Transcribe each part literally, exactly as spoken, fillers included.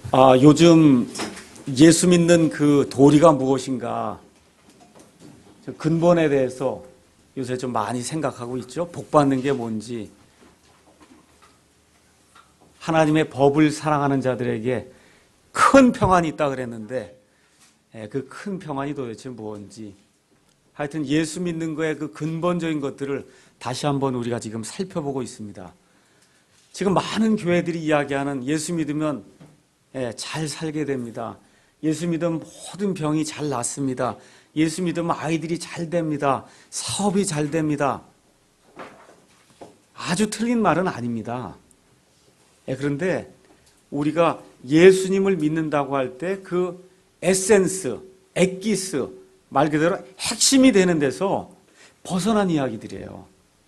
아, 요즘 예수 믿는 그 도리가 무엇인가? 근본에 대해서 요새 좀 많이 생각하고 있죠. 복 받는 게 뭔지. 하나님의 법을 사랑하는 자들에게 큰 평안이 있다 그랬는데 그 큰 평안이 도대체 뭔지. 하여튼 예수 믿는 거에 그 근본적인 것들을 다시 한번 우리가 지금 살펴보고 있습니다. 지금 많은 교회들이 이야기하는 예수 믿으면 잘 살게 됩니다. 예수 믿으면 모든 병이 잘 낫습니다. 예수 믿으면 아이들이 잘 됩니다. 사업이 잘 됩니다. 아주 틀린 말은 아닙니다. 그런데 우리가 예수님을 믿는다고 할 때 그 에센스, 엑기스, 말 그대로 핵심이 되는 데서 벗어난 이야기들이에요.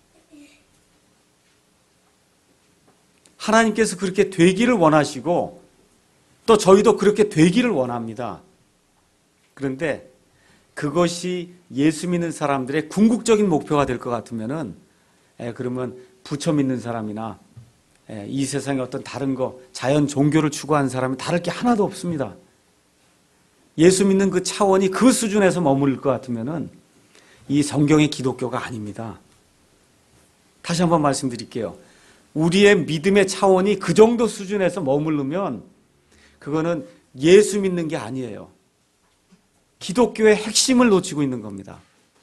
하나님께서 그렇게 되기를 원하시고 또 저희도 그렇게 되기를 원합니다. 그런데 그것이 예수 믿는 사람들의 궁극적인 목표가 될 것 같으면은 에, 그러면 부처 믿는 사람이나 에, 이 세상의 어떤 다른 거, 자연 종교를 추구하는 사람은 다를 게 하나도 없습니다. 예수 믿는 그 차원이 그 수준에서 머무를 것 같으면은 이 성경의 기독교가 아닙니다. 다시 한번 말씀드릴게요. 우리의 믿음의 차원이 그 정도 수준에서 머무르면 그거는 예수 믿는 게 아니에요. 기독교의 핵심을 놓치고 있는 겁니다.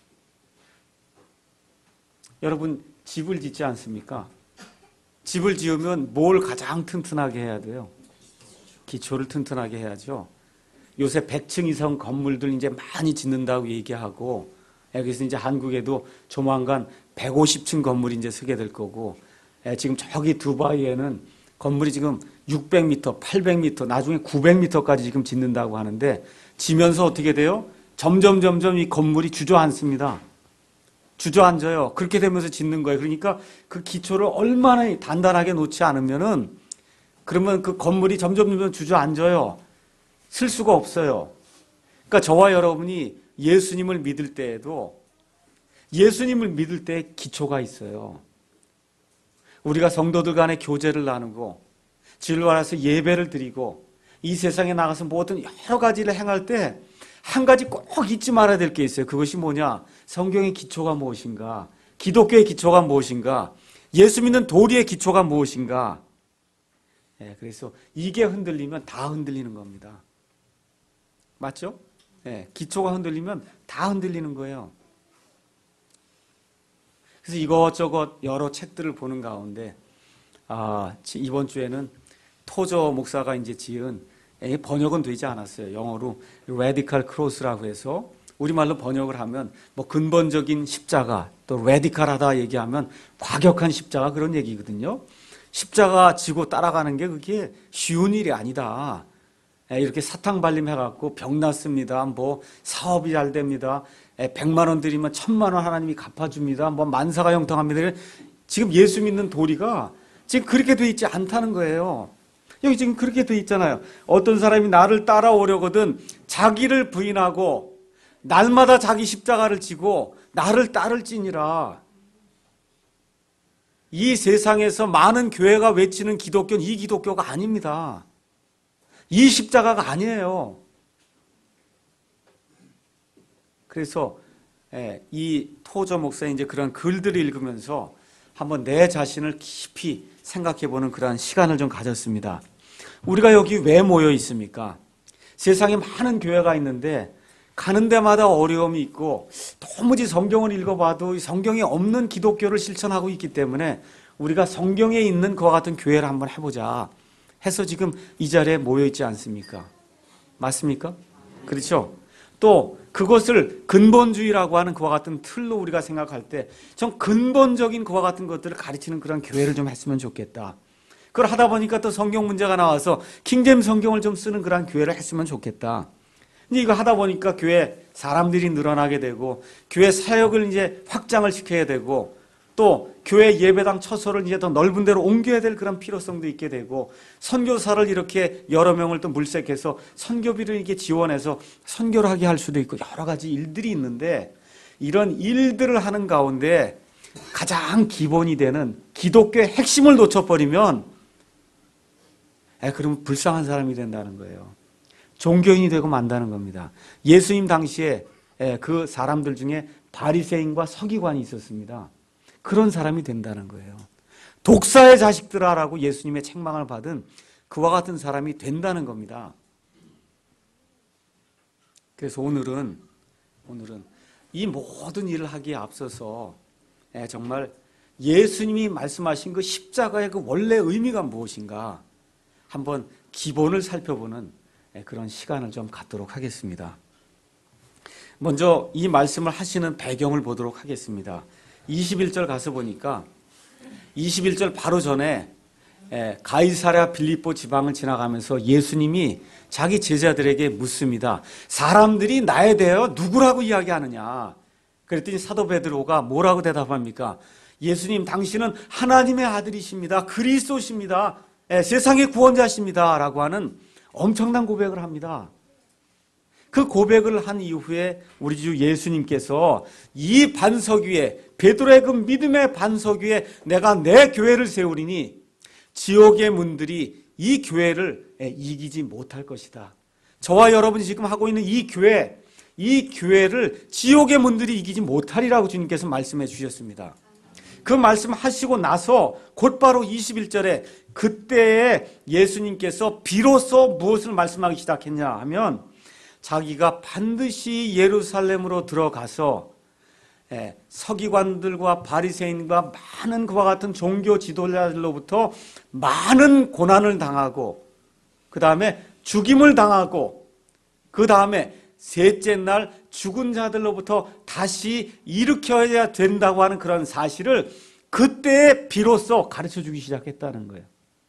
여러분, 집을 짓지 않습니까? 집을 지으면 뭘 가장 튼튼하게 해야 돼요? 기초를 튼튼하게 해야죠. 요새 백 층 이상 건물들 이제 많이 짓는다고 얘기하고, 그래서 이제 한국에도 조만간 백오십 층 건물이 이제 서게 될 거고, 지금 저기 두바이에는 건물이 지금 육백 미터, 팔백 미터, 나중에 구백 미터까지 지금 짓는다고 하는데, 지면서 어떻게 돼요? 점점 점점 이 건물이 주저앉습니다. 주저앉아요. 그렇게 되면서 짓는 거예요. 그러니까 그 기초를 얼마나 단단하게 놓지 않으면은 그러면 그 건물이 점점 점점 주저앉아요. 쓸 수가 없어요. 그러니까 저와 여러분이 예수님을 믿을 때에도 예수님을 믿을 때 기초가 있어요. 우리가 성도들 간에 교제를 나누고 진로 안에서 예배를 드리고 이 세상에 나가서 모든 여러 가지를 행할 때 한 가지 꼭 잊지 말아야 될 게 있어요. 그것이 뭐냐? 성경의 기초가 무엇인가? 기독교의 기초가 무엇인가? 예수 믿는 도리의 기초가 무엇인가? 네, 그래서 이게 흔들리면 다 흔들리는 겁니다. 맞죠? 네, 기초가 흔들리면 다 흔들리는 거예요. 그래서 이것저것 여러 책들을 보는 가운데 아, 이번 주에는 토저 목사가 이제 지은 번역은 되지 않았어요. 영어로 Radical Cross라고 해서 우리말로 번역을 하면 뭐 근본적인 십자가, 또 레디컬하다 얘기하면 과격한 십자가 그런 얘기거든요. 십자가 지고 따라가는 게 그게 쉬운 일이 아니다. 이렇게 사탕 발림 해갖고 병 났습니다. 뭐 사업이 잘 됩니다. 백만 원 드리면 천만 원 하나님이 갚아줍니다. 뭐 만사가 형통합니다. 지금 예수 믿는 도리가 지금 그렇게 돼 있지 않다는 거예요. 여기 지금 그렇게 돼 있잖아요. 어떤 사람이 나를 따라오려거든 자기를 부인하고 날마다 자기 십자가를 지고 나를 따를지니라. 이 세상에서 많은 교회가 외치는 기독교는 이 기독교가 아닙니다. 이 십자가가 아니에요. 그래서 이 토저 목사의 이제 그런 글들을 읽으면서 한번 내 자신을 깊이 생각해보는 그러한 시간을 좀 가졌습니다. 우리가 여기 왜 모여 있습니까? 세상에 많은 교회가 있는데 가는 데마다 어려움이 있고 도무지 성경을 읽어봐도 성경에 없는 기독교를 실천하고 있기 때문에 우리가 성경에 있는 그와 같은 교회를 한번 해보자 해서 지금 이 자리에 모여 있지 않습니까? 맞습니까? 그렇죠? 또 그것을 근본주의라고 하는 그와 같은 틀로 우리가 생각할 때 좀 근본적인 그와 같은 것들을 가르치는 그런 교회를 좀 했으면 좋겠다. 그걸 하다 보니까 또 성경 문제가 나와서 킹제임스 성경을 좀 쓰는 그런 교회를 했으면 좋겠다. 이제 이거 하다 보니까 교회 사람들이 늘어나게 되고 교회 사역을 이제 확장을 시켜야 되고 또 교회 예배당 처소를 이제 더 넓은 데로 옮겨야 될 그런 필요성도 있게 되고 선교사를 이렇게 여러 명을 또 물색해서 선교비를 이렇게 지원해서 선교를 하게 할 수도 있고 여러 가지 일들이 있는데 이런 일들을 하는 가운데 가장 기본이 되는 기독교의 핵심을 놓쳐버리면 에, 그러면 불쌍한 사람이 된다는 거예요. 종교인이 되고 만다는 겁니다. 예수님 당시에 에, 그 사람들 중에 바리새인과 서기관이 있었습니다. 그런 사람이 된다는 거예요. 독사의 자식들아라고 예수님의 책망을 받은 그와 같은 사람이 된다는 겁니다. 그래서 오늘은 오늘은 이 모든 일을 하기에 앞서서 정말 예수님이 말씀하신 그 십자가의 그 원래 의미가 무엇인가 한번 기본을 살펴보는 그런 시간을 좀 갖도록 하겠습니다. 먼저 이 말씀을 하시는 배경을 보도록 하겠습니다. 이십일 절 가서 보니까 이십일 절 바로 전에 가이사랴 빌립보 지방을 지나가면서 예수님이 자기 제자들에게 묻습니다. 사람들이 나에 대하여 누구라고 이야기하느냐? 그랬더니 사도 베드로가 뭐라고 대답합니까? 예수님, 당신은 하나님의 아들이십니다. 그리스도십니다. 세상의 구원자십니다. 라고 하는 엄청난 고백을 합니다. 그 고백을 한 이후에 우리 주 예수님께서 이 반석 위에, 베드로의 그 믿음의 반석 위에 내가 내 교회를 세우리니 지옥의 문들이 이 교회를 이기지 못할 것이다. 저와 여러분이 지금 하고 있는 이 교회, 이 교회를 지옥의 문들이 이기지 못하리라고 주님께서 말씀해 주셨습니다. 그 말씀하시고 나서 곧바로 이십일 절에 그때에 예수님께서 비로소 무엇을 말씀하기 시작했냐 하면 자기가 반드시 예루살렘으로 들어가서 서기관들과 바리새인과 많은 그와 같은 종교 지도자들로부터 많은 고난을 당하고 그 다음에 죽임을 당하고 그 다음에 셋째 날 죽은 자들로부터 다시 일으켜야 된다고 하는 그런 사실을 그때 비로소 가르쳐 주기 시작했다는 거예요.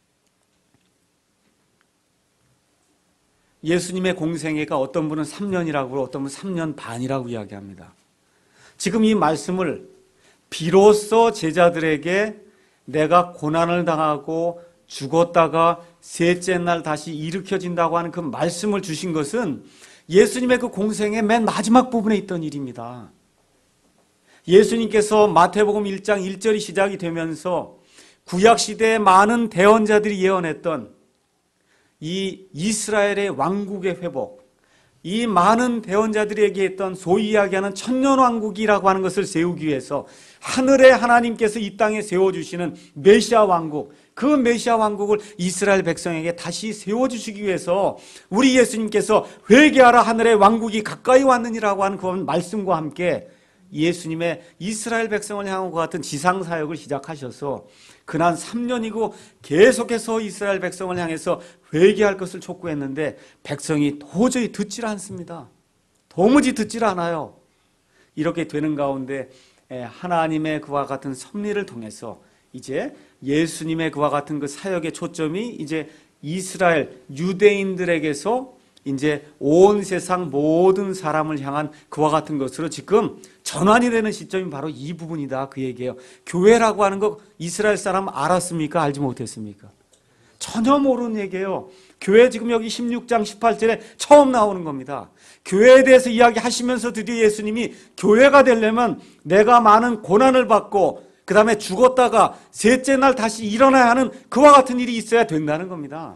예수님의 공생애가 어떤 분은 삼 년이라고 어떤 분은 삼 년 반이라고 이야기합니다. 지금 이 말씀을 비로소 제자들에게 내가 고난을 당하고 죽었다가 셋째 날 다시 일으켜진다고 하는 그 말씀을 주신 것은 예수님의 그 공생의 맨 마지막 부분에 있던 일입니다. 예수님께서 마태복음 일 장 일 절이 시작이 되면서 구약시대에 많은 대언자들이 예언했던 이 이스라엘의 왕국의 회복, 이 많은 대언자들이 얘기했던 소위 이야기하는 천년왕국이라고 하는 것을 세우기 위해서 하늘의 하나님께서 이 땅에 세워주시는 메시아 왕국, 그 메시아 왕국을 이스라엘 백성에게 다시 세워주시기 위해서 우리 예수님께서 회개하라 하늘의 왕국이 가까이 왔느니라고 하는 그 말씀과 함께 예수님의 이스라엘 백성을 향한 것 같은 지상사역을 시작하셔서 그난 삼 년이고 계속해서 이스라엘 백성을 향해서 회개할 것을 촉구했는데 백성이 도저히 듣질 않습니다. 도무지 듣질 않아요. 이렇게 되는 가운데 하나님의 그와 같은 섭리를 통해서 이제 예수님의 그와 같은 그 사역의 초점이 이제 이스라엘 유대인들에게서 이제 온 세상 모든 사람을 향한 그와 같은 것으로 지금 전환이 되는 시점이 바로 이 부분이다. 그 얘기예요. 교회라고 하는 거 이스라엘 사람 알았습니까? 알지 못했습니까? 전혀 모르는 얘기예요. 교회 지금 여기 십육 장 십팔 절에 처음 나오는 겁니다. 교회에 대해서 이야기하시면서 드디어 예수님이 교회가 되려면 내가 많은 고난을 받고 그 다음에 죽었다가 셋째 날 다시 일어나야 하는 그와 같은 일이 있어야 된다는 겁니다.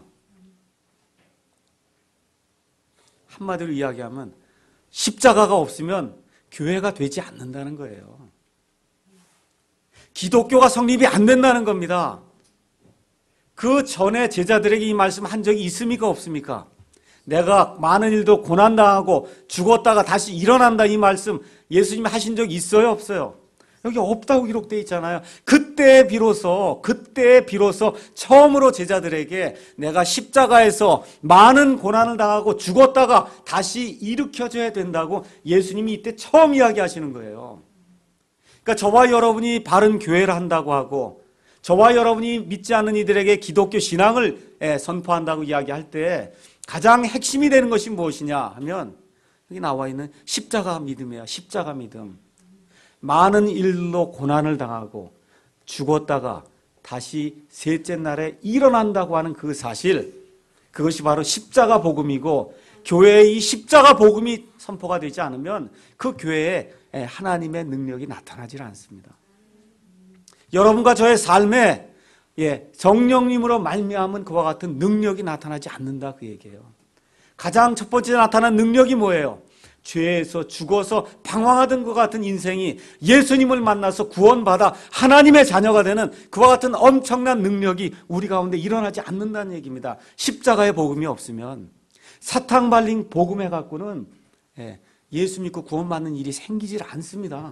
한마디로 이야기하면 십자가가 없으면 교회가 되지 않는다는 거예요. 기독교가 성립이 안 된다는 겁니다. 그 전에 제자들에게 이 말씀 한 적이 있습니까? 없습니까? 내가 많은 일도 고난당하고 죽었다가 다시 일어난다 이 말씀 예수님이 하신 적 있어요? 없어요? 여기 없다고 기록되어 있잖아요. 그때 비로소 그때 비로소 처음으로 제자들에게 내가 십자가에서 많은 고난을 당하고 죽었다가 다시 일으켜져야 된다고 예수님이 이때 처음 이야기하시는 거예요. 그러니까 저와 여러분이 바른 교회를 한다고 하고 저와 여러분이 믿지 않는 이들에게 기독교 신앙을 선포한다고 이야기할 때 가장 핵심이 되는 것이 무엇이냐 하면 여기 나와 있는 십자가 믿음이에요. 십자가 믿음. 많은 일로 고난을 당하고 죽었다가 다시 셋째 날에 일어난다고 하는 그 사실, 그것이 바로 십자가 복음이고 교회의 이 십자가 복음이 선포가 되지 않으면 그 교회에 하나님의 능력이 나타나질 않습니다. 여러분과 저의 삶에 예, 성령님으로 말미암은 그와 같은 능력이 나타나지 않는다 그 얘기예요. 가장 첫 번째 나타난 능력이 뭐예요? 죄에서 죽어서 방황하던 것 같은 인생이 예수님을 만나서 구원받아 하나님의 자녀가 되는 그와 같은 엄청난 능력이 우리 가운데 일어나지 않는다는 얘기입니다. 십자가의 복음이 없으면, 사탕 발린 복음에 갖고는 예수 믿고 구원받는 일이 생기질 않습니다.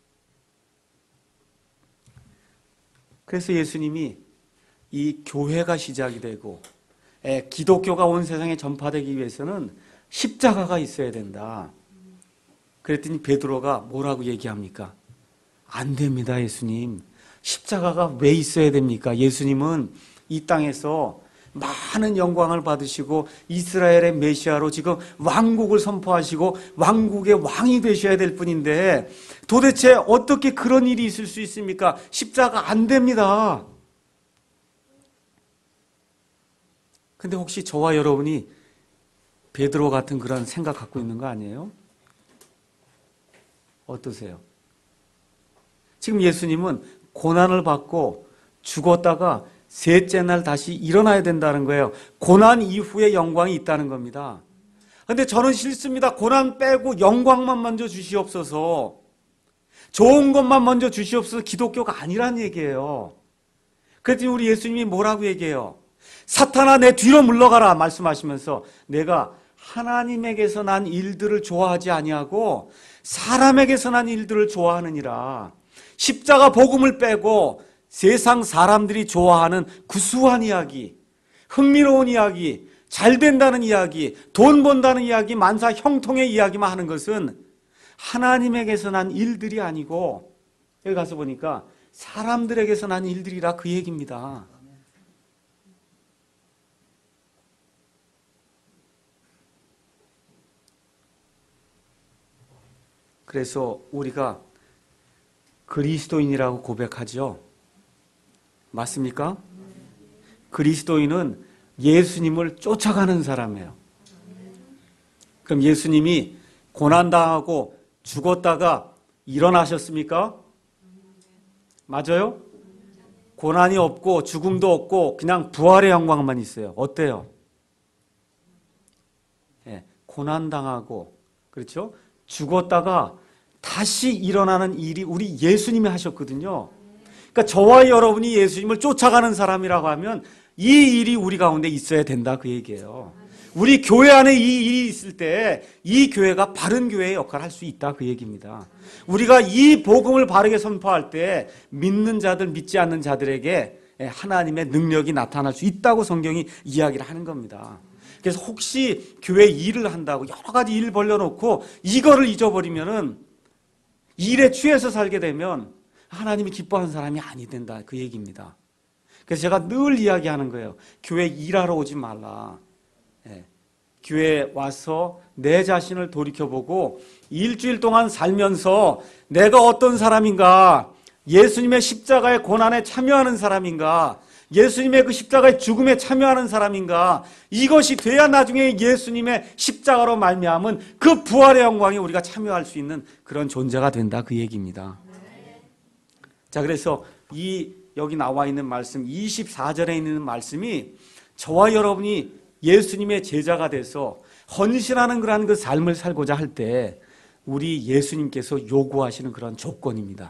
그래서 예수님이 이 교회가 시작이 되고 기독교가 온 세상에 전파되기 위해서는 십자가가 있어야 된다. 그랬더니 베드로가 뭐라고 얘기합니까? 안 됩니다, 예수님. 십자가가 왜 있어야 됩니까? 예수님은 이 땅에서 많은 영광을 받으시고 이스라엘의 메시아로 지금 왕국을 선포하시고 왕국의 왕이 되셔야 될 뿐인데 도대체 어떻게 그런 일이 있을 수 있습니까? 십자가 안 됩니다. 근데 혹시 저와 여러분이 베드로 같은 그런 생각 갖고 있는 거 아니에요? 어떠세요? 지금 예수님은 고난을 받고 죽었다가 셋째 날 다시 일어나야 된다는 거예요. 고난 이후에 영광이 있다는 겁니다. 그런데 저는 싫습니다. 고난 빼고 영광만 먼저 주시옵소서. 좋은 것만 먼저 주시옵소서. 기독교가 아니란 얘기예요. 그랬더니 우리 예수님이 뭐라고 얘기해요? 사탄아 내 뒤로 물러가라 말씀하시면서 내가 하나님에게서 난 일들을 좋아하지 아니하고 사람에게서 난 일들을 좋아하느니라. 십자가 복음을 빼고 세상 사람들이 좋아하는 구수한 이야기, 흥미로운 이야기, 잘 된다는 이야기, 돈 번다는 이야기, 만사 형통의 이야기만 하는 것은 하나님에게서 난 일들이 아니고 여기 가서 보니까 사람들에게서 난 일들이라 그 얘기입니다. 그래서 우리가 그리스도인이라고 고백하죠. 맞습니까? 그리스도인은 예수님을 쫓아가는 사람이에요. 그럼 예수님이 고난당하고 죽었다가 일어나셨습니까? 맞아요? 고난이 없고 죽음도 없고 그냥 부활의 영광만 있어요. 어때요? 네, 고난당하고 그렇죠? 죽었다가 다시 일어나는 일이 우리 예수님이 하셨거든요. 그러니까 저와 여러분이 예수님을 쫓아가는 사람이라고 하면 이 일이 우리 가운데 있어야 된다 그 얘기예요. 우리 교회 안에 이 일이 있을 때 이 교회가 바른 교회의 역할을 할 수 있다 그 얘기입니다. 우리가 이 복음을 바르게 선포할 때 믿는 자들 믿지 않는 자들에게 하나님의 능력이 나타날 수 있다고 성경이 이야기를 하는 겁니다. 그래서 혹시 교회 일을 한다고 여러 가지 일 벌려놓고 이거를 잊어버리면은 일에 취해서 살게 되면 하나님이 기뻐하는 사람이 아니 된다 그 얘기입니다. 그래서 제가 늘 이야기하는 거예요. 교회 일하러 오지 말라. 예. 교회에 와서 내 자신을 돌이켜보고 일주일 동안 살면서 내가 어떤 사람인가, 예수님의 십자가의 고난에 참여하는 사람인가, 예수님의 그 십자가의 죽음에 참여하는 사람인가, 이것이 돼야 나중에 예수님의 십자가로 말미암은 그 부활의 영광에 우리가 참여할 수 있는 그런 존재가 된다 그 얘기입니다. 자, 그래서 이 여기 나와 있는 말씀 이십사 절에 있는 말씀이 저와 여러분이 예수님의 제자가 돼서 헌신하는 그런 그 삶을 살고자 할 때 우리 예수님께서 요구하시는 그런 조건입니다.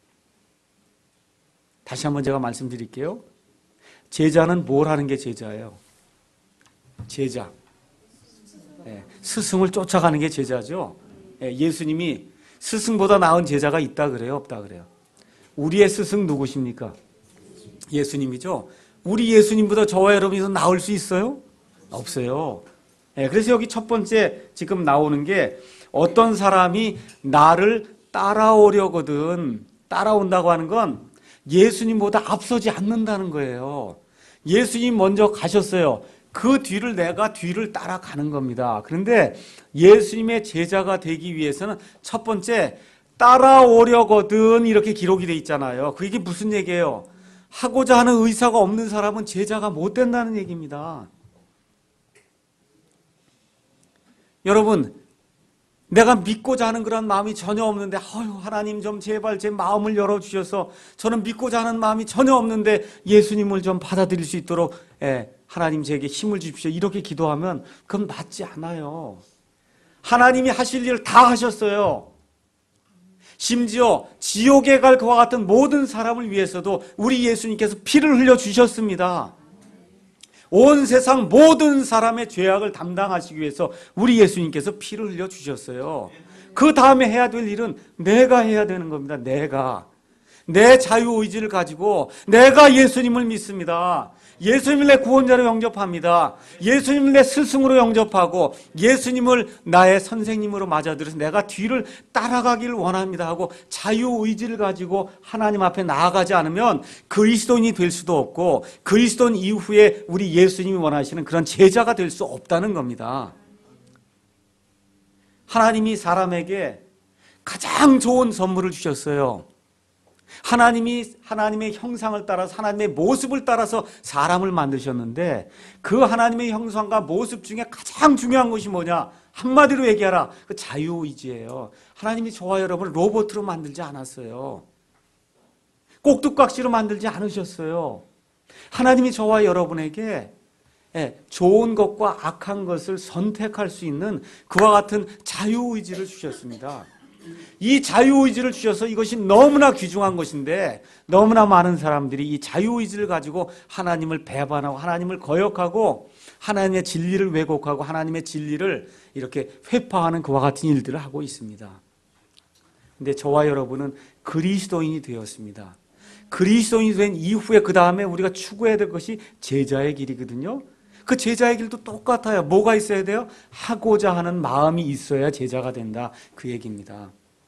다시 한번 제가 말씀드릴게요. 제자는 뭘 하는 게 제자예요? 제자. 예, 스승을 쫓아가는 게 제자죠. 예, 예수님이 스승보다 나은 제자가 있다 그래요? 없다 그래요? 우리의 스승 누구십니까? 예수님이죠. 우리 예수님보다 저와 여러분이 더 나을 수 있어요? 없어요. 예, 그래서 여기 첫 번째 지금 나오는 게 어떤 사람이 나를 따라오려거든 따라온다고 하는 건 예수님보다 앞서지 않는다는 거예요. 예수님 먼저 가셨어요. 그 뒤를 내가 뒤를 따라가는 겁니다. 그런데 예수님의 제자가 되기 위해서는 첫 번째 따라오려거든 이렇게 기록이 돼 있잖아요. 그게 무슨 얘기예요? 하고자 하는 의사가 없는 사람은 제자가 못 된다는 얘기입니다. 여러분, 내가 믿고자 하는 그런 마음이 전혀 없는데 아유 하나님 좀 제발 제 마음을 열어주셔서 저는 믿고자 하는 마음이 전혀 없는데 예수님을 좀 받아들일 수 있도록 예, 하나님 제게 힘을 주십시오. 이렇게 기도하면 그건 맞지 않아요. 하나님이 하실 일을 다 하셨어요. 심지어 지옥에 갈 그와 같은 모든 사람을 위해서도 우리 예수님께서 피를 흘려주셨습니다. 온 세상 모든 사람의 죄악을 담당하시기 위해서 우리 예수님께서 피를 흘려주셨어요. 그 다음에 해야 될 일은 내가 해야 되는 겁니다. 내가. 내 자유의지를 가지고 내가 예수님을 믿습니다. 예수님을 내 구원자로 영접합니다. 예수님을 내 스승으로 영접하고 예수님을 나의 선생님으로 맞아들여서 내가 뒤를 따라가기를 원합니다 하고 자유의지를 가지고 하나님 앞에 나아가지 않으면 그리스도인이 될 수도 없고 그리스도인 이후에 우리 예수님이 원하시는 그런 제자가 될 수 없다는 겁니다. 하나님이 사람에게 가장 좋은 선물을 주셨어요. 하나님이 하나님의 형상을 따라서 하나님의 모습을 따라서 사람을 만드셨는데 그 하나님의 형상과 모습 중에 가장 중요한 것이 뭐냐? 한마디로 얘기하라. 그 자유의지예요. 하나님이 저와 여러분을 로봇으로 만들지 않았어요. 꼭두각시로 만들지 않으셨어요. 하나님이 저와 여러분에게 좋은 것과 악한 것을 선택할 수 있는 그와 같은 자유의지를 주셨습니다. 이 자유의지를 주셔서 이것이 너무나 귀중한 것인데 너무나 많은 사람들이 이 자유의지를 가지고 하나님을 배반하고 하나님을 거역하고 하나님의 진리를 왜곡하고 하나님의 진리를 이렇게 회파하는 그와 같은 일들을 하고 있습니다. 그런데 저와 여러분은 그리스도인이 되었습니다. 그리스도인이 된 이후에 그 다음에 우리가 추구해야 될 것이 제자의 길이거든요. 그 제자의 길도 똑같아요. 뭐가 있어야 돼요? 하고자 하는 마음이 있어야 제자가 된다. 그 얘기입니다.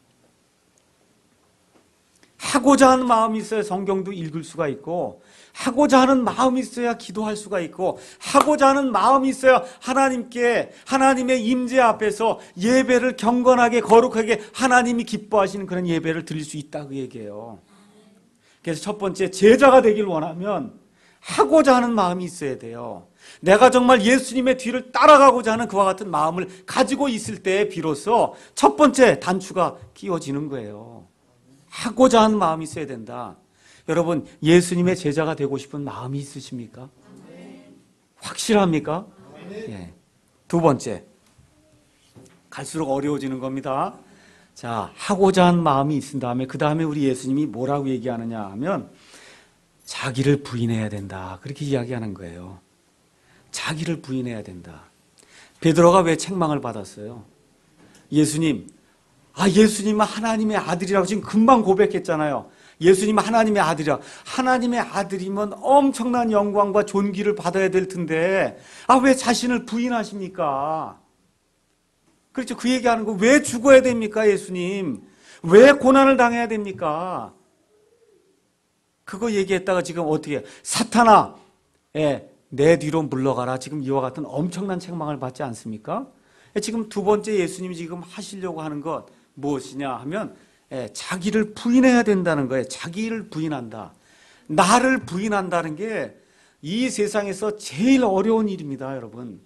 하고자 하는 마음이 있어야 성경도 읽을 수가 있고 하고자 하는 마음이 있어야 기도할 수가 있고 하고자 하는 마음이 있어야 하나님께 하나님의 임재 앞에서 예배를 경건하게 거룩하게 하나님이 기뻐하시는 그런 예배를 드릴 수 있다 그 얘기예요. 그래서 첫 번째 제자가 되길 원하면 하고자 하는 마음이 있어야 돼요. 내가 정말 예수님의 뒤를 따라가고자 하는 그와 같은 마음을 가지고 있을 때 비로소 첫 번째 단추가 끼워지는 거예요. 하고자 하는 마음이 있어야 된다. 여러분 예수님의 제자가 되고 싶은 마음이 있으십니까? 확실합니까? 예. 두 번째 갈수록 어려워지는 겁니다. 자, 하고자 하는 마음이 있은 다음에 그 다음에 우리 예수님이 뭐라고 얘기하느냐 하면 자기를 부인해야 된다. 그렇게 이야기하는 거예요. 자기를 부인해야 된다. 베드로가 왜 책망을 받았어요? 예수님, 아 예수님은 하나님의 아들이라고 지금 금방 고백했잖아요. 예수님은 하나님의 아들이라. 하나님의 아들이면 엄청난 영광과 존귀를 받아야 될 텐데 아 왜 자신을 부인하십니까? 그렇죠. 그 얘기하는 거 왜 죽어야 됩니까? 예수님. 왜 고난을 당해야 됩니까? 그거 얘기했다가 지금 어떻게 해요? 사탄아, 예, 내 뒤로 물러가라. 지금 이와 같은 엄청난 책망을 받지 않습니까? 지금 두 번째 예수님이 지금 하시려고 하는 것 무엇이냐 하면 예, 자기를 부인해야 된다는 거예요. 자기를 부인한다. 나를 부인한다는 게 이 세상에서 제일 어려운 일입니다, 여러분.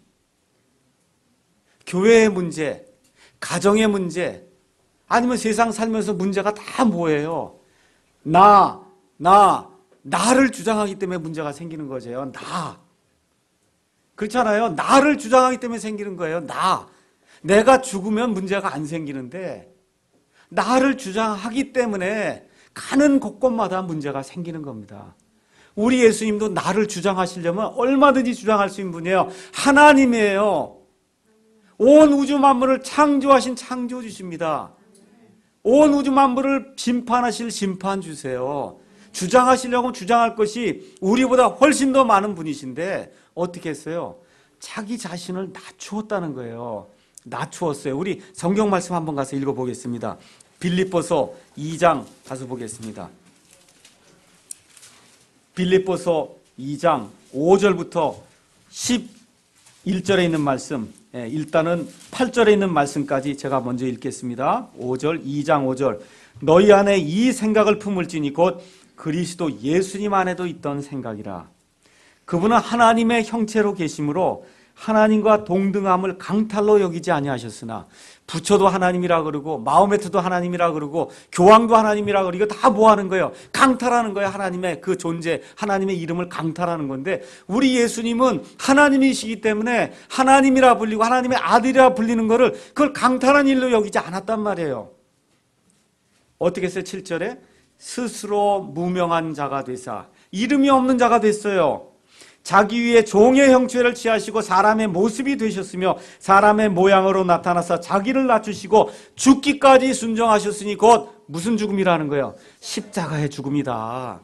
교회의 문제, 가정의 문제, 아니면 세상 살면서 문제가 다 뭐예요? 나, 나, 나를 주장하기 때문에 문제가 생기는 거죠. 나. 그렇잖아요. 나를 주장하기 때문에 생기는 거예요. 나. 내가 죽으면 문제가 안 생기는데 나를 주장하기 때문에 가는 곳곳마다 문제가 생기는 겁니다. 우리 예수님도 나를 주장하시려면 얼마든지 주장할 수 있는 분이에요. 하나님이에요. 온 우주 만물을 창조하신 창조주십니다. 온 우주 만물을 심판하실 심판주세요. 주장하시려고 주장할 것이 우리보다 훨씬 더 많은 분이신데 어떻게 했어요? 자기 자신을 낮추었다는 거예요. 낮추었어요. 우리 성경 말씀 한번 가서 읽어보겠습니다. 빌립보서 이 장 가서 보겠습니다. 빌립보서 이 장 오 절부터 십일 절에 있는 말씀, 일단은 팔 절에 있는 말씀까지 제가 먼저 읽겠습니다. 오 절, 이 장 오 절. 너희 안에 이 생각을 품을지니 곧 그리스도 예수님 안에도 있던 생각이라. 그분은 하나님의 형체로 계심으로 하나님과 동등함을 강탈로 여기지 아니하셨으나 부처도 하나님이라 그러고 마호메트도 하나님이라 그러고 교황도 하나님이라 그러고 이거 다 뭐 하는 거예요? 강탈하는 거예요. 하나님의 그 존재, 하나님의 이름을 강탈하는 건데 우리 예수님은 하나님이시기 때문에 하나님이라 불리고 하나님의 아들이라 불리는 거를 그걸 강탈한 일로 여기지 않았단 말이에요. 어떻게 했어요? 칠 절에 스스로 무명한 자가 되사 이름이 없는 자가 됐어요. 자기 위에 종의 형체를 취하시고 사람의 모습이 되셨으며 사람의 모양으로 나타나서 자기를 낮추시고 죽기까지 순종하셨으니 곧 무슨 죽음이라는 거예요? 십자가의 죽음이다.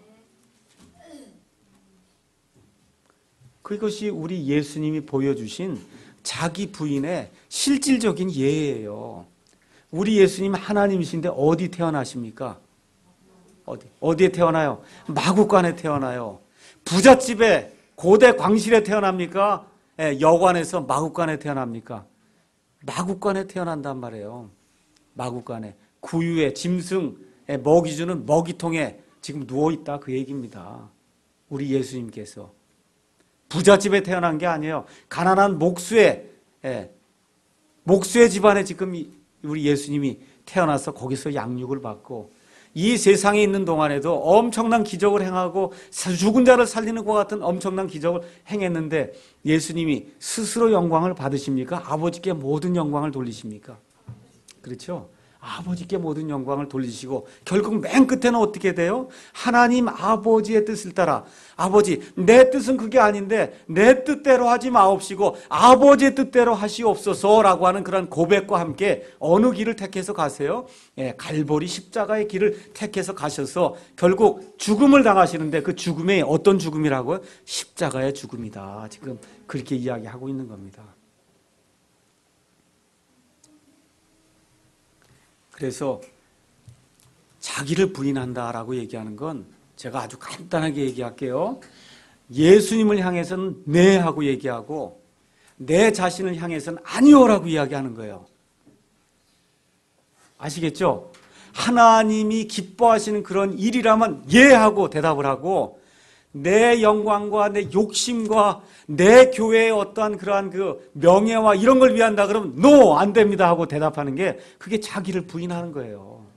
그것이 우리 예수님이 보여주신 자기 부인의 실질적인 예예요. 우리 예수님 하나님이신데 어디 태어나십니까? 어디? 어디에 태어나요? 마구간에 태어나요. 부잣집에 고대 광실에 태어납니까? 예, 여관에서 마구간에 태어납니까? 마구간에 태어난단 말이에요. 마구간에. 구유에 짐승 예, 먹이주는 먹이통에 지금 누워있다 그 얘기입니다. 우리 예수님께서. 부잣집에 태어난 게 아니에요. 가난한 목수의 예, 목수의 집안에 지금 우리 예수님이 태어나서 거기서 양육을 받고 이 세상에 있는 동안에도 엄청난 기적을 행하고 죽은 자를 살리는 것 같은 엄청난 기적을 행했는데 예수님이 스스로 영광을 받으십니까? 아버지께 모든 영광을 돌리십니까? 그렇죠? 아버지께 모든 영광을 돌리시고 결국 맨 끝에는 어떻게 돼요? 하나님 아버지의 뜻을 따라 아버지 내 뜻은 그게 아닌데 내 뜻대로 하지 마옵시고 아버지의 뜻대로 하시옵소서라고 하는 그런 고백과 함께 어느 길을 택해서 가세요? 예, 갈보리 십자가의 길을 택해서 가셔서 결국 죽음을 당하시는데 그 죽음이 어떤 죽음이라고요? 십자가의 죽음이다. 지금 그렇게 이야기하고 있는 겁니다. 그래서 자기를 부인한다라고 얘기하는 건 제가 아주 간단하게 얘기할게요. 예수님을 향해서는 네 하고 얘기하고 내 자신을 향해서는 아니오라고 이야기하는 거예요. 아시겠죠? 하나님이 기뻐하시는 그런 일이라면 예 하고 대답을 하고 내 영광과 내 욕심과 내 교회의 어떠한 그러한 그 명예와 이런 걸 위한다 그러면 no, 안 됩니다 하고 대답하는 게 그게 자기를 부인하는 거예요.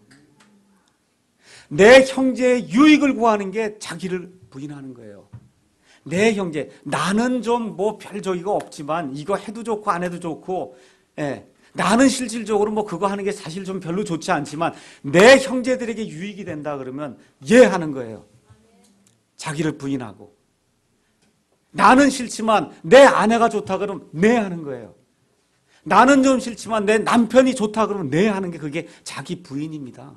내 형제의 유익을 구하는 게 자기를 부인하는 거예요. 내 형제, 나는 좀 뭐 별 저기가 없지만 이거 해도 좋고 안 해도 좋고 예, 나는 실질적으로 뭐 그거 하는 게 사실 좀 별로 좋지 않지만 내 형제들에게 유익이 된다 그러면 예 하는 거예요. 자기를 부인하고 나는 싫지만 내 아내가 좋다 그러면 네 하는 거예요. 나는 좀 싫지만 내 남편이 좋다 그러면 네 하는 게 그게 자기 부인입니다.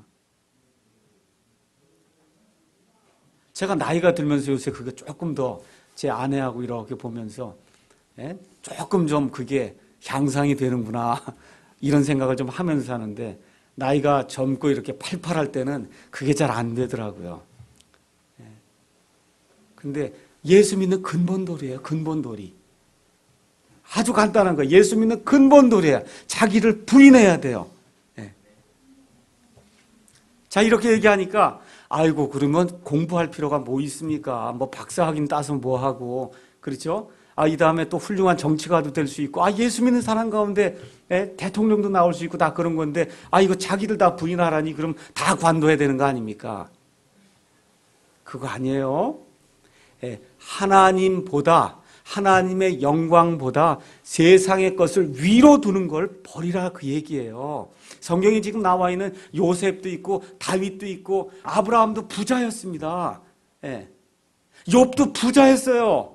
제가 나이가 들면서 요새 그게 조금 더 제 아내하고 이렇게 보면서 예? 조금 좀 그게 향상이 되는구나 이런 생각을 좀 하면서 사는데 나이가 젊고 이렇게 팔팔할 때는 그게 잘 안 되더라고요. 근데 예수 믿는 근본도리예요. 근본도리. 아주 간단한 거예요. 예수 믿는 근본도리예요. 자기를 부인해야 돼요. 네. 자 이렇게 얘기하니까 아이고 그러면 공부할 필요가 뭐 있습니까? 뭐 박사학위 따서 뭐 하고 그렇죠? 아, 이 다음에 또 훌륭한 정치가도 될 수 있고 아 예수 믿는 사람 가운데 예? 대통령도 나올 수 있고 다 그런 건데 아 이거 자기들 다 부인하라니 그럼 다 관둬야 되는 거 아닙니까? 그거 아니에요. 예, 하나님보다 하나님의 영광보다 세상의 것을 위로 두는 걸 버리라 그 얘기예요. 성경에 지금 나와 있는 요셉도 있고 다윗도 있고 아브라함도 부자였습니다. 예. 욥도 부자였어요.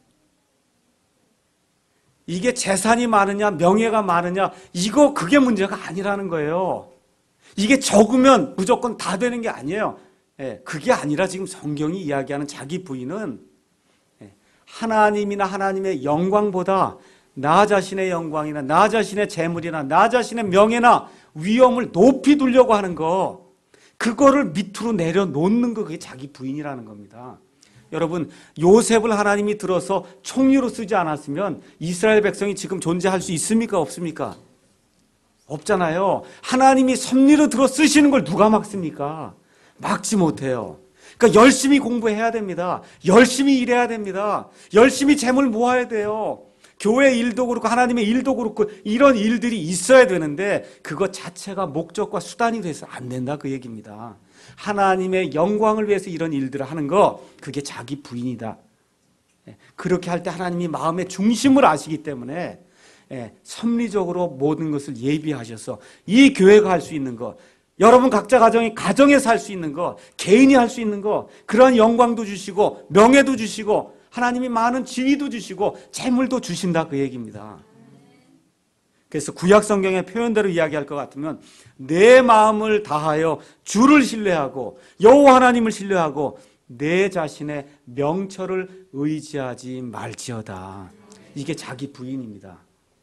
이게 재산이 많으냐 명예가 많으냐 이거 그게 문제가 아니라는 거예요. 이게 적으면 무조건 다 되는 게 아니에요. 예, 그게 아니라 지금 성경이 이야기하는 자기 부인은 예, 하나님이나 하나님의 영광보다 나 자신의 영광이나 나 자신의 재물이나 나 자신의 명예나 위엄을 높이 두려고 하는 거 그거를 밑으로 내려놓는 거 그게 자기 부인이라는 겁니다. 여러분 요셉을 하나님이 들어서 총리로 쓰지 않았으면 이스라엘 백성이 지금 존재할 수 있습니까? 없습니까? 없잖아요. 하나님이 섭리로 들어 쓰시는 걸 누가 막습니까? 막지 못해요. 그러니까 열심히 공부해야 됩니다. 열심히 일해야 됩니다. 열심히 재물 모아야 돼요. 교회 일도 그렇고 하나님의 일도 그렇고 이런 일들이 있어야 되는데 그것 자체가 목적과 수단이 돼서 안 된다 그 얘기입니다. 하나님의 영광을 위해서 이런 일들을 하는 거 그게 자기 부인이다. 그렇게 할 때 하나님이 마음의 중심을 아시기 때문에 섭리적으로 모든 것을 예비하셔서 이 교회가 할 수 있는 것, 여러분 각자 가정이 가정에서 할 수 있는 것, 개인이 할 수 있는 것, 그런 영광도 주시고 명예도 주시고 하나님이 많은 지위도 주시고 재물도 주신다 그 얘기입니다. 그래서 구약 성경의 표현대로 이야기할 것 같으면 내 마음을 다하여 주를 신뢰하고 여호와 하나님을 신뢰하고 내 자신의 명철을 의지하지 말지어다. 이게 자기 부인입니다.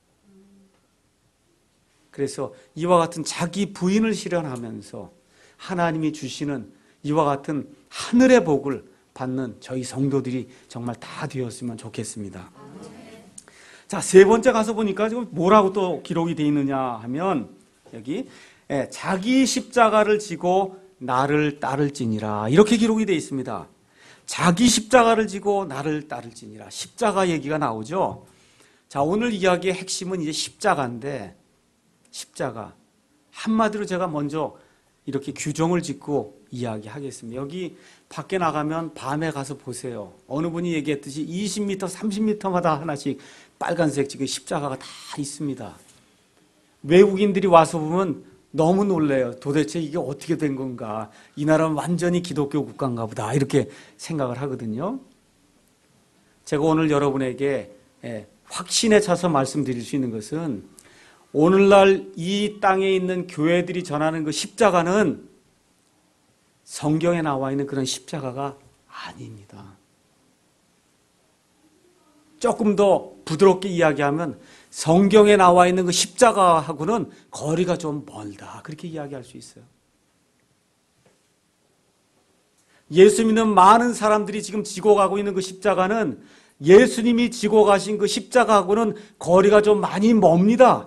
그래서 이와 같은 자기 부인을 실현하면서 하나님이 주시는 이와 같은 하늘의 복을 받는 저희 성도들이 정말 다 되었으면 좋겠습니다. 자, 세 번째 가서 보니까 지금 뭐라고 또 기록이 되어 있느냐 하면 여기 예, 자기 십자가를 지고 나를 따를지니라 이렇게 기록이 되어 있습니다. 자기 십자가를 지고 나를 따를지니라 십자가 얘기가 나오죠. 자, 오늘 이야기의 핵심은 이제 십자가인데 십자가 한마디로 제가 먼저 이렇게 규정을 짓고 이야기하겠습니다. 여기 밖에 나가면 밤에 가서 보세요. 어느 분이 얘기했듯이 이십 미터, 삼십 미터마다 하나씩 빨간색 지금 십자가가 다 있습니다. 외국인들이 와서 보면 너무 놀래요. 도대체 이게 어떻게 된 건가? 이 나라는 완전히 기독교 국가인가 보다 이렇게 생각을 하거든요. 제가 오늘 여러분에게 확신에 차서 말씀드릴 수 있는 것은 오늘날 이 땅에 있는 교회들이 전하는 그 십자가는 성경에 나와 있는 그런 십자가가 아닙니다. 조금 더 부드럽게 이야기하면 성경에 나와 있는 그 십자가하고는 거리가 좀 멀다. 그렇게 이야기할 수 있어요. 예수 믿는 많은 사람들이 지금 지고 가고 있는 그 십자가는 예수님이 지고 가신 그 십자가하고는 거리가 좀 많이 멉니다.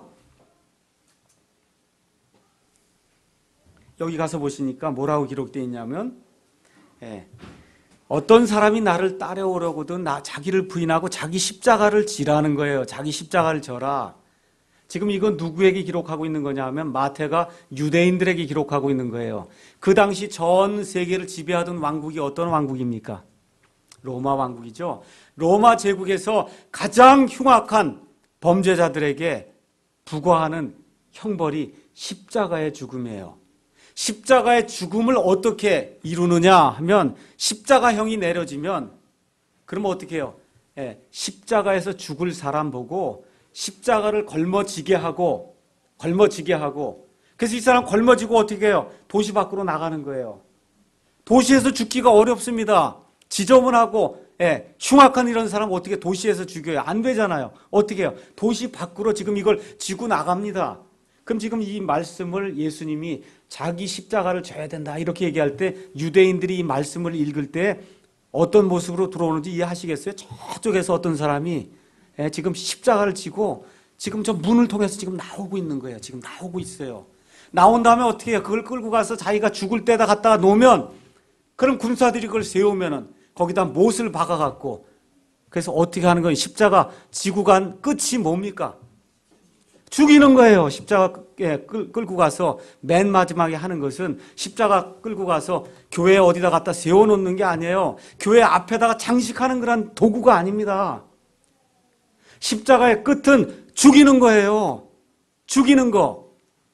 여기 가서 보시니까 뭐라고 기록되어 있냐면 예, 어떤 사람이 나를 따라오려거든 나 자기를 부인하고 자기 십자가를 지라는 거예요. 자기 십자가를 져라. 지금 이건 누구에게 기록하고 있는 거냐 하면 마태가 유대인들에게 기록하고 있는 거예요. 그 당시 전 세계를 지배하던 왕국이 어떤 왕국입니까? 로마 왕국이죠. 로마 제국에서 가장 흉악한 범죄자들에게 부과하는 형벌이 십자가의 죽음이에요. 십자가의 죽음을 어떻게 이루느냐 하면 십자가형이 내려지면 그러면 어떻게 해요? 예, 십자가에서 죽을 사람 보고 십자가를 걸머지게 하고 걸머지게 하고 그래서 이 사람 걸머지고 어떻게 해요? 도시 밖으로 나가는 거예요. 도시에서 죽기가 어렵습니다. 지저분하고 예, 흉악한 이런 사람 어떻게 도시에서 죽여요? 안 되잖아요. 어떻게 해요? 도시 밖으로 지금 이걸 지고 나갑니다. 그럼 지금 이 말씀을 예수님이 자기 십자가를 져야 된다 이렇게 얘기할 때 유대인들이 이 말씀을 읽을 때 어떤 모습으로 들어오는지 이해하시겠어요? 저쪽에서 어떤 사람이 지금 십자가를 지고 지금 저 문을 통해서 지금 나오고 있는 거예요. 지금 나오고 있어요. 나온 다음에 어떻게 해요? 그걸 끌고 가서 자기가 죽을 때다 갖다가 놓으면 그럼 군사들이 그걸 세우면은 거기다 못을 박아갖고 그래서 어떻게 하는 거예요? 십자가 지고 간 끝이 뭡니까? 죽이는 거예요. 십자가 끌고 가서 맨 마지막에 하는 것은 십자가 끌고 가서 교회 어디다 갖다 세워놓는 게 아니에요. 교회 앞에다가 장식하는 그런 도구가 아닙니다. 십자가의 끝은 죽이는 거예요. 죽이는 거.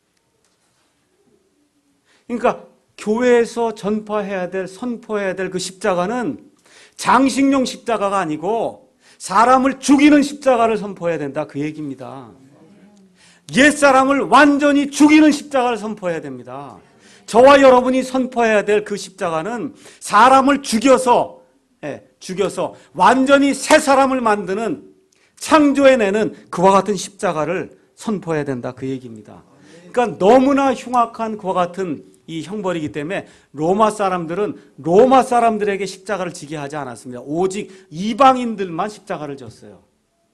그러니까 교회에서 전파해야 될, 선포해야 될 그 십자가는 장식용 십자가가 아니고 사람을 죽이는 십자가를 선포해야 된다. 그 얘기입니다. 옛사람을 완전히 죽이는 십자가를 선포해야 됩니다. 저와 여러분이 선포해야 될 그 십자가는 사람을 죽여서 예, 죽여서 완전히 새 사람을 만드는 창조해내는 그와 같은 십자가를 선포해야 된다. 그 얘기입니다. 그러니까 너무나 흉악한 그와 같은 이 형벌이기 때문에 로마 사람들은 로마 사람들에게 십자가를 지게 하지 않았습니다. 오직 이방인들만 십자가를 졌어요.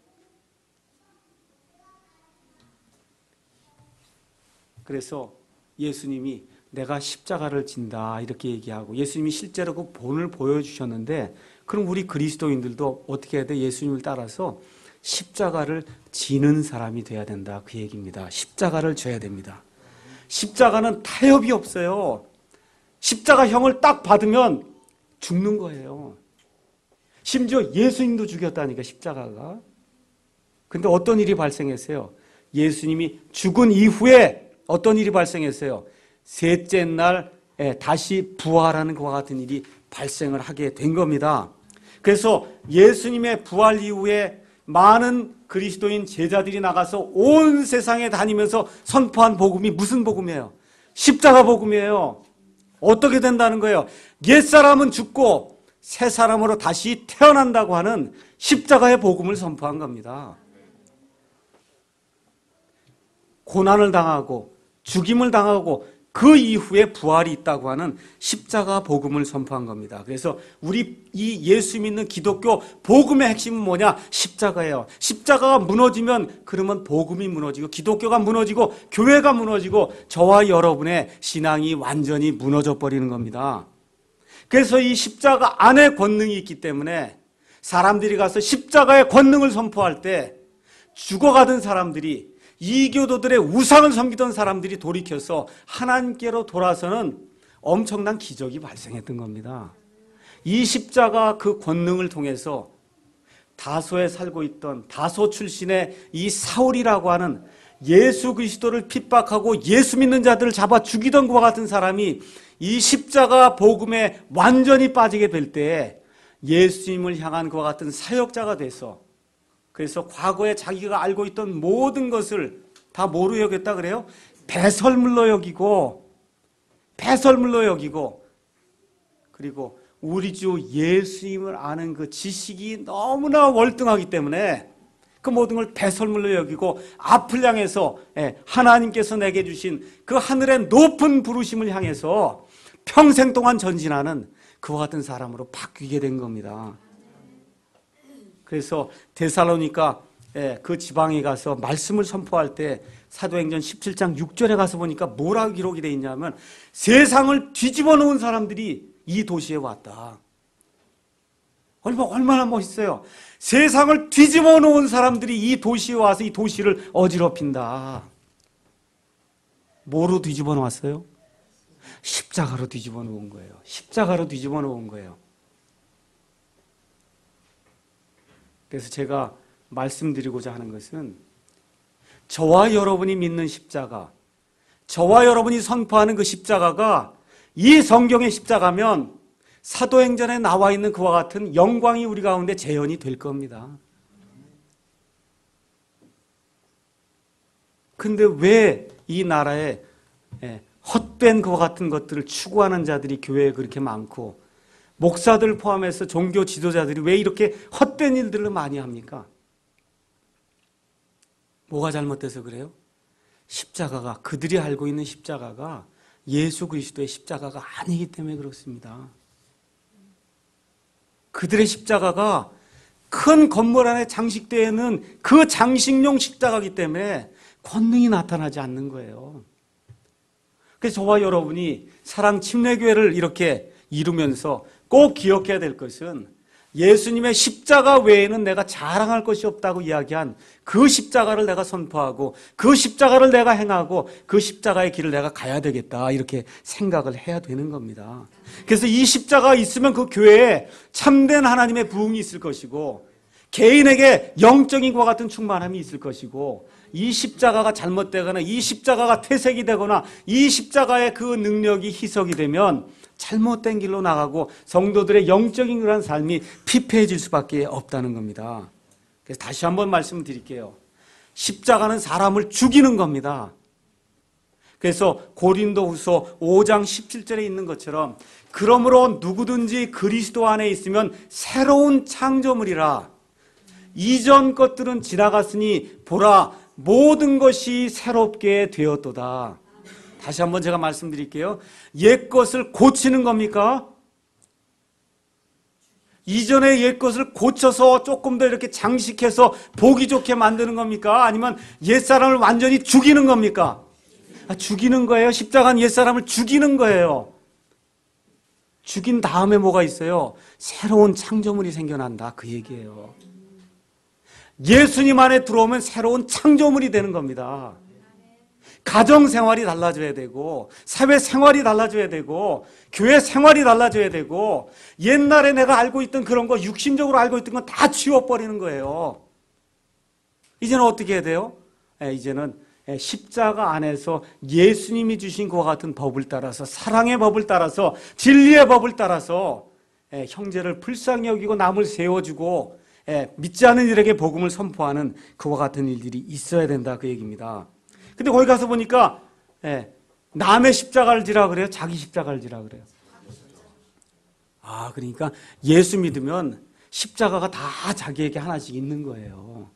그래서 예수님이 내가 십자가를 진다 이렇게 얘기하고 예수님이 실제로 그 본을 보여주셨는데 그럼 우리 그리스도인들도 어떻게 해야 돼? 예수님을 따라서 십자가를 지는 사람이 돼야 된다. 그 얘기입니다. 십자가를 져야 됩니다. 십자가는 타협이 없어요. 십자가형을 딱 받으면 죽는 거예요. 심지어 예수님도 죽였다니까, 십자가가. 근데 어떤 일이 발생했어요? 예수님이 죽은 이후에 어떤 일이 발생했어요? 셋째 날 다시 부활하는 것과 같은 일이 발생을 하게 된 겁니다. 그래서 예수님의 부활 이후에 많은 그리스도인 제자들이 나가서 온 세상에 다니면서 선포한 복음이 무슨 복음이에요? 십자가 복음이에요. 어떻게 된다는 거예요? 옛사람은 죽고 새 사람으로 다시 태어난다고 하는 십자가의 복음을 선포한 겁니다. 고난을 당하고 죽임을 당하고 그 이후에 부활이 있다고 하는 십자가 복음을 선포한 겁니다. 그래서 우리 이 예수 믿는 기독교 복음의 핵심은 뭐냐? 십자가예요. 십자가가 무너지면 그러면 복음이 무너지고 기독교가 무너지고 교회가 무너지고 저와 여러분의 신앙이 완전히 무너져 버리는 겁니다. 그래서 이 십자가 안에 권능이 있기 때문에 사람들이 가서 십자가의 권능을 선포할 때 죽어가던 사람들이, 이교도들의 우상을 섬기던 사람들이 돌이켜서 하나님께로 돌아서는 엄청난 기적이 발생했던 겁니다. 이 십자가 그 권능을 통해서 다소에 살고 있던 다소 출신의 이 사울이라고 하는 예수 그리스도를 핍박하고 예수 믿는 자들을 잡아 죽이던 것과 같은 사람이 이 십자가 복음에 완전히 빠지게 될 때에 예수님을 향한 것과 같은 사역자가 돼서, 그래서 과거에 자기가 알고 있던 모든 것을 다 뭐로 여겼다 그래요? 배설물로 여기고, 배설물로 여기고, 그리고 우리 주 예수님을 아는 그 지식이 너무나 월등하기 때문에 그 모든 걸 배설물로 여기고 앞을 향해서 하나님께서 내게 주신 그 하늘의 높은 부르심을 향해서 평생 동안 전진하는 그와 같은 사람으로 바뀌게 된 겁니다. 그래서 데살로니가 그 지방에 가서 말씀을 선포할 때 사도행전 십칠 장 육 절에 가서 보니까 뭐라고 기록이 되어 있냐면 세상을 뒤집어 놓은 사람들이 이 도시에 왔다. 얼마, 얼마나 멋있어요. 세상을 뒤집어 놓은 사람들이 이 도시에 와서 이 도시를 어지럽힌다. 뭐로 뒤집어 놓았어요? 십자가로 뒤집어 놓은 거예요. 십자가로 뒤집어 놓은 거예요. 그래서 제가 말씀드리고자 하는 것은 저와 여러분이 믿는 십자가, 저와 여러분이 선포하는 그 십자가가 이 성경의 십자가면 사도행전에 나와 있는 그와 같은 영광이 우리 가운데 재현이 될 겁니다. 근데 왜 이 나라에 헛된 그와 같은 것들을 추구하는 자들이 교회에 그렇게 많고 목사들 포함해서 종교 지도자들이 왜 이렇게 헛된 일들을 많이 합니까? 뭐가 잘못돼서 그래요? 십자가가, 그들이 알고 있는 십자가가 예수 그리스도의 십자가가 아니기 때문에 그렇습니다. 그들의 십자가가 큰 건물 안에 장식되어 있는 그 장식용 십자가이기 때문에 권능이 나타나지 않는 거예요. 그래서 저와 여러분이 사랑 침례교회를 이렇게 이루면서 꼭 기억해야 될 것은 예수님의 십자가 외에는 내가 자랑할 것이 없다고 이야기한 그 십자가를 내가 선포하고 그 십자가를 내가 행하고 그 십자가의 길을 내가 가야 되겠다, 이렇게 생각을 해야 되는 겁니다. 그래서 이 십자가가 있으면 그 교회에 참된 하나님의 부흥이 있을 것이고 개인에게 영적인 것과 같은 충만함이 있을 것이고, 이 십자가가 잘못되거나 이 십자가가 퇴색이 되거나 이 십자가의 그 능력이 희석이 되면 잘못된 길로 나가고 성도들의 영적인 그런 삶이 피폐해질 수밖에 없다는 겁니다. 그래서 다시 한번 말씀드릴게요. 십자가는 사람을 죽이는 겁니다. 그래서 고린도후서 오 장 십칠 절에 있는 것처럼 그러므로 누구든지 그리스도 안에 있으면 새로운 창조물이라. 이전 것들은 지나갔으니 보라 모든 것이 새롭게 되었도다. 다시 한번 제가 말씀드릴게요. 옛 것을 고치는 겁니까? 이전의 옛 것을 고쳐서 조금 더 이렇게 장식해서 보기 좋게 만드는 겁니까? 아니면 옛사람을 완전히 죽이는 겁니까? 아, 죽이는 거예요. 십자가는 옛사람을 죽이는 거예요. 죽인 다음에 뭐가 있어요? 새로운 창조물이 생겨난다, 그 얘기예요. 예수님 안에 들어오면 새로운 창조물이 되는 겁니다. 가정생활이 달라져야 되고, 사회생활이 달라져야 되고, 교회 생활이 달라져야 되고, 옛날에 내가 알고 있던 그런 거, 육신적으로 알고 있던 건 다 지워버리는 거예요. 이제는 어떻게 해야 돼요? 예, 이제는 십자가 안에서 예수님이 주신 그와 같은 법을 따라서, 사랑의 법을 따라서, 진리의 법을 따라서 예, 형제를 불쌍히 여기고 남을 세워주고 예, 믿지 않는 이들에게 복음을 선포하는 그와 같은 일들이 있어야 된다, 그 얘기입니다. 근데 거기 가서 보니까 예, 남의 십자가를 지라 그래요? 자기 십자가를 지라 그래요? 아, 그러니까 예수 믿으면 십자가가 다 자기에게 하나씩 있는 거예요.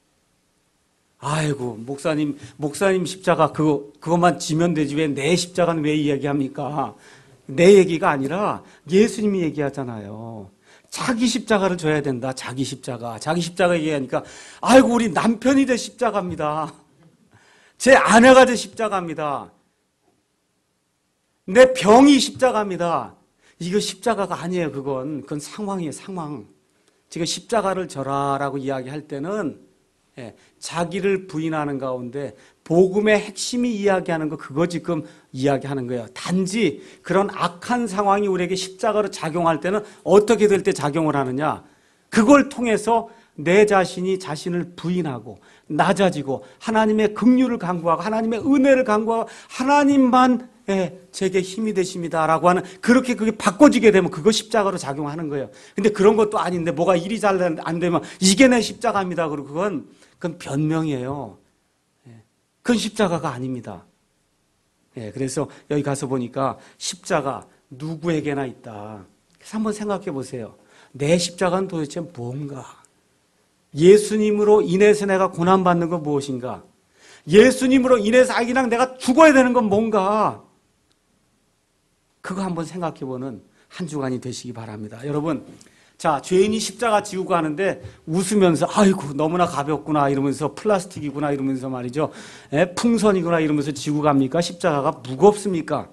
아이고, 목사님, 목사님 십자가 그거, 그것만 지면 되지 왜 내 십자가는 왜 이야기합니까? 내 얘기가 아니라 예수님이 얘기하잖아요. 자기 십자가를 져야 된다. 자기 십자가. 자기 십자가 얘기하니까 아이고, 우리 남편이 제 십자가입니다. 제 아내가 제 십자가입니다. 내 병이 십자가입니다. 이거 십자가가 아니에요. 그건 그건 상황이에요. 상황. 지금 십자가를 져라라고 이야기할 때는 예, 자기를 부인하는 가운데 복음의 핵심이 이야기하는 거, 그거 지금 이야기하는 거예요. 단지 그런 악한 상황이 우리에게 십자가로 작용할 때는 어떻게 될 때 작용을 하느냐, 그걸 통해서 내 자신이 자신을 부인하고 낮아지고 하나님의 긍휼을 간구하고 하나님의 은혜를 간구하고 하나님만 예, 제게 힘이 되십니다라고 하는, 그렇게 그게 바꿔지게 되면 그거 십자가로 작용하는 거예요. 근데 그런 것도 아닌데 뭐가 일이 잘 안 되면 이게 내 십자가입니다. 그리고 그건 그건 변명이에요. 예, 그건 십자가가 아닙니다. 예, 그래서 여기 가서 보니까 십자가 누구에게나 있다. 그래서 한번 생각해 보세요. 내 십자가는 도대체 뭔가? 예수님으로 인해서 내가 고난받는 건 무엇인가? 예수님으로 인해서 아, 그냥 내가 죽어야 되는 건 뭔가? 그거 한번 생각해보는 한 주간이 되시기 바랍니다. 여러분, 자, 죄인이 십자가 지고 가는데 웃으면서 아이고 너무나 가볍구나 이러면서, 플라스틱이구나 이러면서 말이죠, 에, 풍선이구나 이러면서 지고 갑니까? 십자가가 무겁습니까?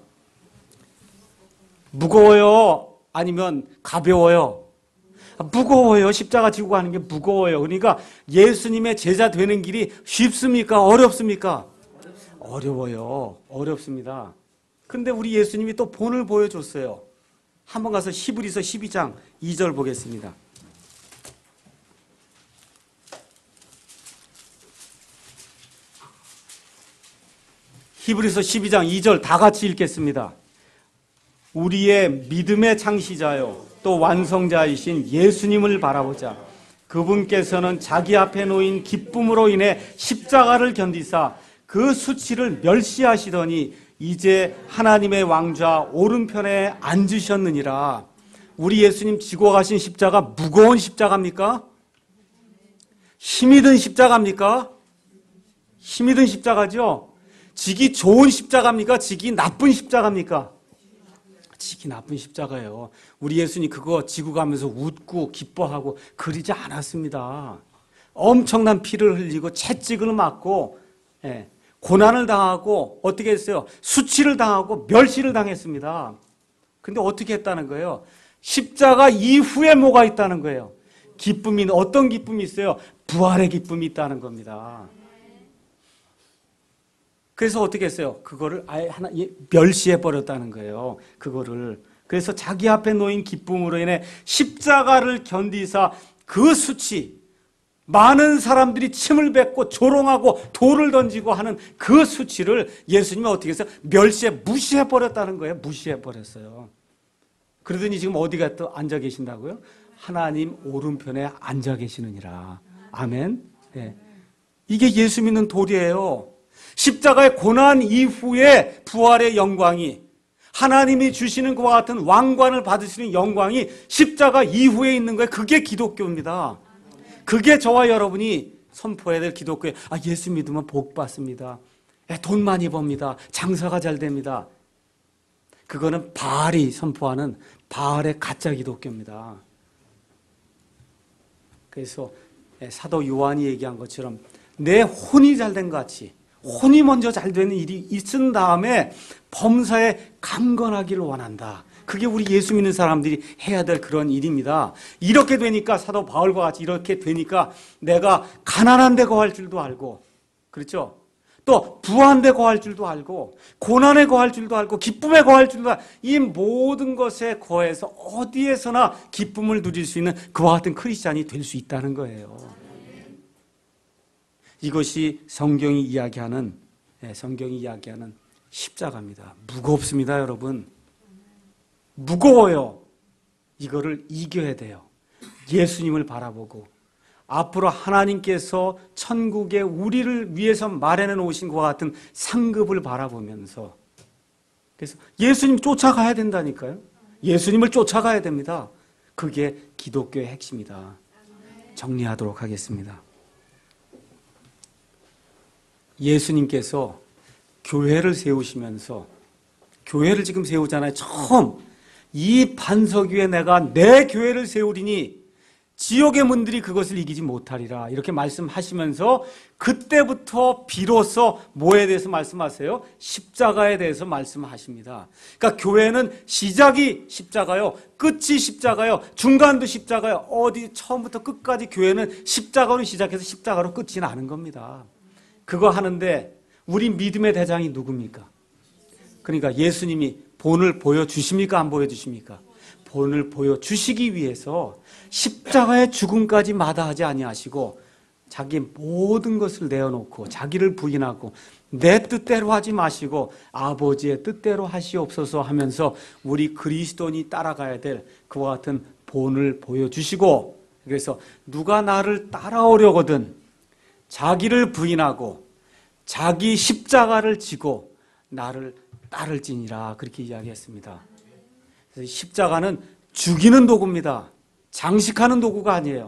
무거워요? 아니면 가벼워요? 무거워요. 십자가 지고 가는 게 무거워요. 그러니까 예수님의 제자 되는 길이 쉽습니까? 어렵습니까? 어려워요. 어렵습니다. 근데 우리 예수님이 또 본을 보여줬어요. 한번 가서 히브리서 십이 장 이 절 보겠습니다. 히브리서 십이 장 이 절 다 같이 읽겠습니다. 우리의 믿음의 창시자요 또 완성자이신 예수님을 바라보자. 그분께서는 자기 앞에 놓인 기쁨으로 인해 십자가를 견디사 그 수치를 멸시하시더니 이제 하나님의 왕좌 오른편에 앉으셨느니라. 우리 예수님 지고 가신 십자가 무거운 십자가입니까? 힘이 든 십자가입니까? 힘이 든 십자가죠? 지기 좋은 십자가입니까? 지기 나쁜 십자가입니까? 지기 나쁜 십자가예요. 우리 예수님 그거 지고 가면서 웃고 기뻐하고 그러지 않았습니다. 엄청난 피를 흘리고 채찍을 맞고 예, 고난을 당하고 어떻게 했어요? 수치를 당하고 멸시를 당했습니다. 근데 어떻게 했다는 거예요? 십자가 이후에 뭐가 있다는 거예요? 기쁨이, 어떤 기쁨이 있어요? 부활의 기쁨이 있다는 겁니다. 그래서 어떻게 했어요? 그거를 아예 하나 멸시해 버렸다는 거예요. 그거를. 그래서 자기 앞에 놓인 기쁨으로 인해 십자가를 견디사 그 수치, 많은 사람들이 침을 뱉고 조롱하고 돌을 던지고 하는 그 수치를 예수님이 어떻게 했어요? 멸시해, 무시해 버렸다는 거예요. 무시해 버렸어요. 그러더니 지금 어디가 또 앉아 계신다고요? 하나님 오른편에 앉아 계시느니라. 아멘. 네. 이게 예수 믿는 도리예요. 십자가의 고난 이후에 부활의 영광이, 하나님이 주시는 것과 같은 왕관을 받으시는 영광이 십자가 이후에 있는 거예요. 그게 기독교입니다. 그게 저와 여러분이 선포해야 될 기독교예요. 아, 예수 믿으면 복 받습니다. 돈 많이 법니다. 장사가 잘 됩니다. 그거는 바알이 선포하는 바알의 가짜 기독교입니다. 그래서 사도 요한이 얘기한 것처럼 내 혼이 잘 된 것 같이 혼이 먼저 잘 되는 일이 있은 다음에 범사에 강건하기를 원한다. 그게 우리 예수 믿는 사람들이 해야 될 그런 일입니다. 이렇게 되니까 사도 바울과 같이 이렇게 되니까 내가 가난한 데 거할 줄도 알고, 그렇죠? 또 부한 데 거할 줄도 알고, 고난에 거할 줄도 알고, 기쁨에 거할 줄도 알고, 이 모든 것에 거해서 어디에서나 기쁨을 누릴 수 있는 그와 같은 크리스찬이 될 수 있다는 거예요. 이것이 성경이 이야기하는, 성경이 이야기하는 십자가입니다. 무겁습니다, 여러분. 무거워요. 이거를 이겨야 돼요. 예수님을 바라보고 앞으로 하나님께서 천국에 우리를 위해서 마련해 놓으신 것과 같은 상급을 바라보면서, 그래서 예수님 쫓아가야 된다니까요. 예수님을 쫓아가야 됩니다. 그게 기독교의 핵심이다. 정리하도록 하겠습니다. 예수님께서 교회를 세우시면서, 교회를 지금 세우잖아요. 처음 이 반석 위에 내가 내 교회를 세우리니 지옥의 문들이 그것을 이기지 못하리라, 이렇게 말씀하시면서 그때부터 비로소 뭐에 대해서 말씀하세요? 십자가에 대해서 말씀하십니다. 그러니까 교회는 시작이 십자가요, 끝이 십자가요, 중간도 십자가요. 어디 처음부터 끝까지 교회는 십자가로 시작해서 십자가로 끝이 나는 겁니다. 그거 하는데 우리 믿음의 대장이 누굽니까? 그러니까 예수님이 본을 보여주십니까? 안 보여주십니까? 본을 보여주시기 위해서 십자가의 죽음까지 마다하지 아니하시고 자기 모든 것을 내어놓고 자기를 부인하고 내 뜻대로 하지 마시고 아버지의 뜻대로 하시옵소서 하면서 우리 그리스도인이 따라가야 될 그와 같은 본을 보여주시고, 그래서 누가 나를 따라오려거든 자기를 부인하고 자기 십자가를 지고 나를 따를지니라, 그렇게 이야기했습니다. 그래서 십자가는 죽이는 도구입니다. 장식하는 도구가 아니에요.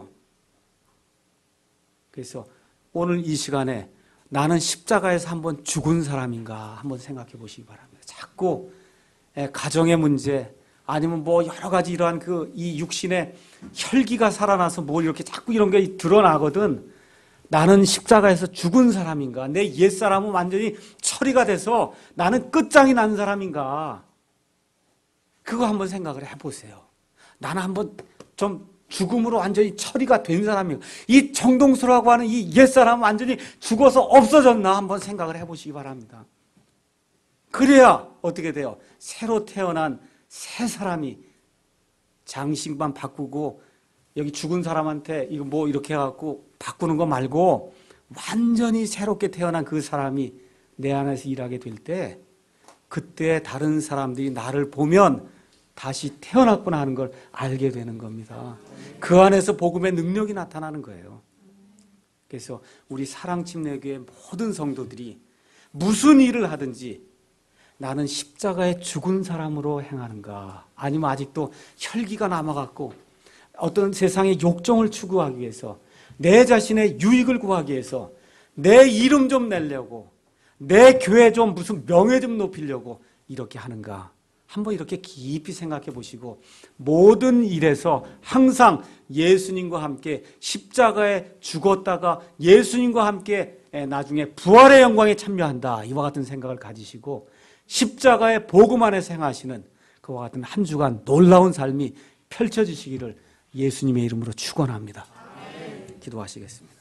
그래서 오늘 이 시간에 나는 십자가에서 한번 죽은 사람인가 한번 생각해 보시기 바랍니다. 자꾸 가정의 문제, 아니면 뭐 여러 가지 이러한 그 이 육신의 혈기가 살아나서 뭘 이렇게 자꾸 이런 게 드러나거든. 나는 십자가에서 죽은 사람인가? 내 옛사람은 완전히 처리가 돼서 나는 끝장이 난 사람인가? 그거 한번 생각을 해보세요. 나는 한번 좀 죽음으로 완전히 처리가 된 사람인가? 이 정동수라고 하는 이 옛사람은 완전히 죽어서 없어졌나? 한번 생각을 해보시기 바랍니다. 그래야 어떻게 돼요? 새로 태어난 새 사람이 장식만 바꾸고 여기 죽은 사람한테 이거 뭐 이렇게 해갖고 바꾸는 거 말고 완전히 새롭게 태어난 그 사람이 내 안에서 일하게 될 때, 그때 다른 사람들이 나를 보면 다시 태어났구나 하는 걸 알게 되는 겁니다. 그 안에서 복음의 능력이 나타나는 거예요. 그래서 우리 사랑침례교회 모든 성도들이 무슨 일을 하든지 나는 십자가에 죽은 사람으로 행하는가, 아니면 아직도 혈기가 남아갖고 어떤 세상의 욕정을 추구하기 위해서, 내 자신의 유익을 구하기 위해서 내 이름 좀 내려고, 내 교회 좀 무슨 명예 좀 높이려고 이렇게 하는가, 한번 이렇게 깊이 생각해 보시고 모든 일에서 항상 예수님과 함께 십자가에 죽었다가 예수님과 함께 나중에 부활의 영광에 참여한다, 이와 같은 생각을 가지시고 십자가의 복음 안에서 행하시는 그와 같은 한 주간 놀라운 삶이 펼쳐지시기를 예수님의 이름으로 축원합니다. 기도하시겠습니다.